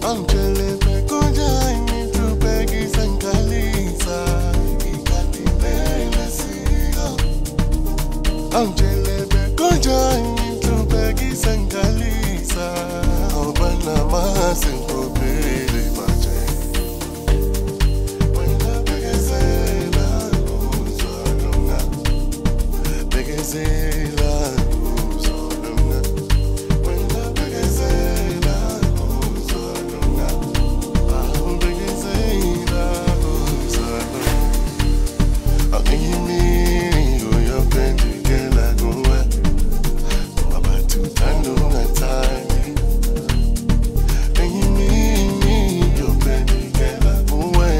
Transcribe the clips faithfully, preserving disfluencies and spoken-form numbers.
Angele Bekoja Nitupegi Sankalisa Ikatibele Sigo Angele Bekoja Nitupegi Sankalisa Obana Masinko Pele Baje Wenda Begezela Uzolunga Begezela Uzolunga Wenda Begezela Uzolunga Ah Begezela Uzolunga Angiyimi uyophendukela kuwe Ngabathu thanda ungathandi Angiyimi uyophendukela kuwe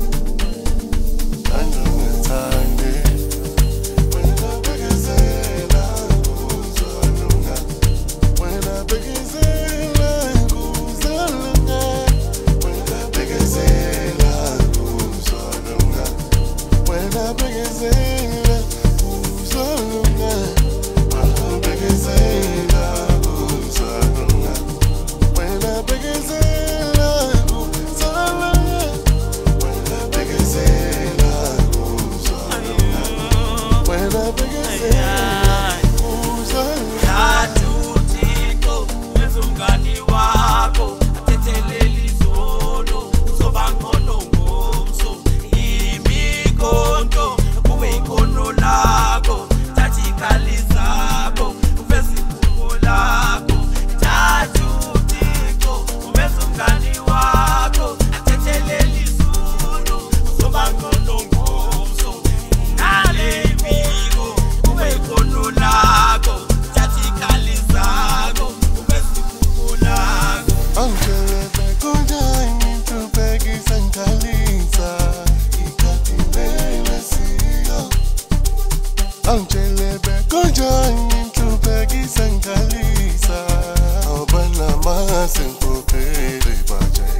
Thanda ungathandi Wena bekezela uzolunga Wena bekezela uzolunga Wena bekezela uzolunga Wena bekezela uzolunga Ah bekezela uzolunga Wena bekezela uzolunga Wena bekezela uzolunga Wena bekezela uzolunga Yathutiko wezumngani wakho athetheleli zolo uzoba ngcono ngomso imikhonto kube ikhono lakho thatha ikhali zakho uveze iphupho lakho Yathutiko wezumngani wakho athetheleli zolo uzoba ngcono ngomso nale miko kube ikhono lakho thatha ikhali zakho uveze iphupho lakho Angele Bekoja Nitupegi Sankalisa Ikatibele Sigo Angele Bekoja Nitupegi Sankalisa Obana Masinko Pele Baje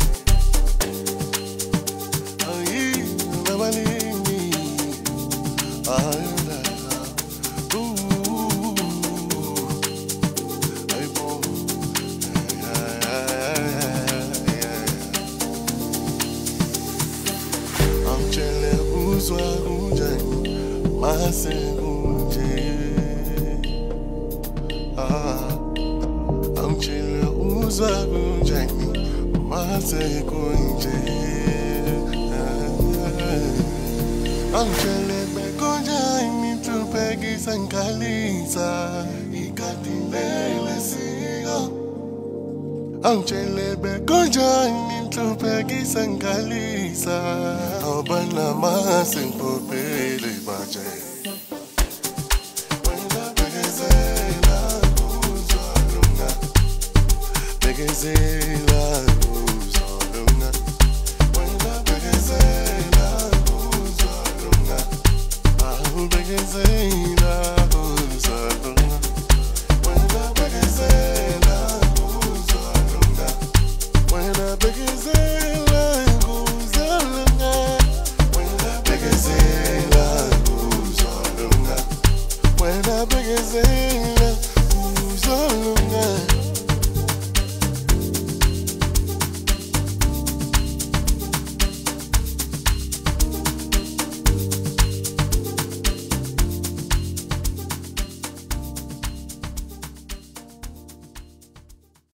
Ayi Nabalini Ayula Ooh Ay bo Angele uzwa unjani mase unje Ah Angele uzwa unjani mase unje Angele Bekoja Nitupegi Sankalisa Ikatibele Sigo Angele Bekoja Nitupegi Sankalisa Obana Masinko Pele Baje Wenda Bekezela uzolunga Bekezela uzolunga Wenda Bekezela uzolunga Ah Bekezela